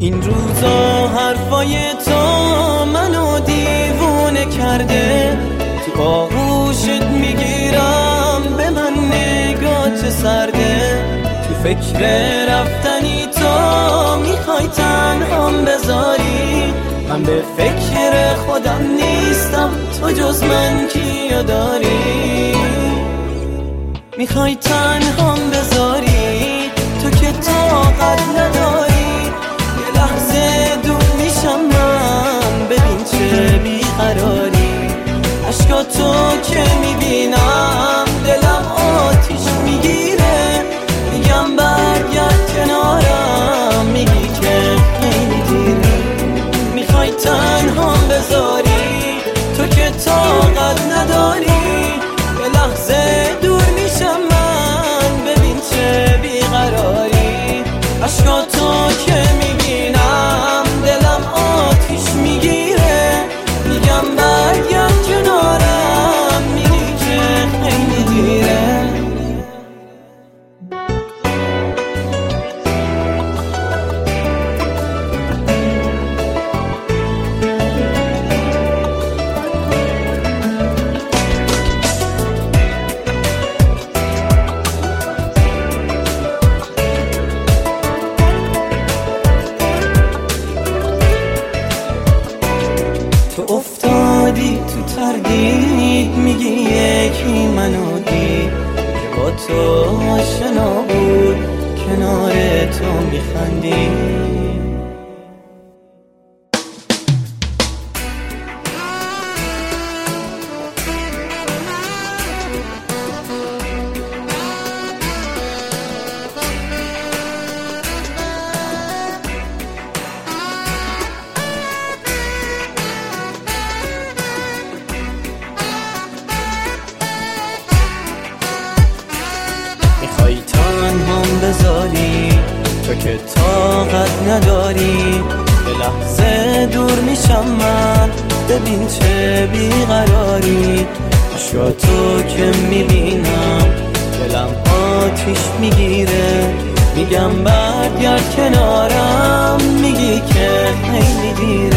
این روزا حرفای تو منو دیوونه کرده، تو آغوشت میگیرم به من نگات سرده، تو فکر رفتنی تو میخوای تنهام بذاری، من به فکر خودم نیستم تو جز من کیو داری، میخوای تنهام بذاری تو که طاقت نداری، یه لحظه دور میشم من ببین چه بیقراری، عشقاتو که میبینم دلم آتیش میگیره، میگم برگرد کنارم میگی که خیلی دیره، میخوای تنهام بذاری تو که طاقت نداری، یه لحظه دور میشم من ببین چه بیقراری، عشقاتو که میبینم دلم آتیش میگیره، میگم برگرد کنارم میگی که خیلی دیره. تو افتادی تو تردید میگی یکی منو دید که با تو آشنا بود کنار تو میخندی، میخوای تنهام بذاری تو که طاقت نداری، به لحظه دور میشم من ببین چه بیقراری، عشقاتو که میبینم دلم آتیش میگیره، میگم برگرد کنارم میگی که خیلی دیره.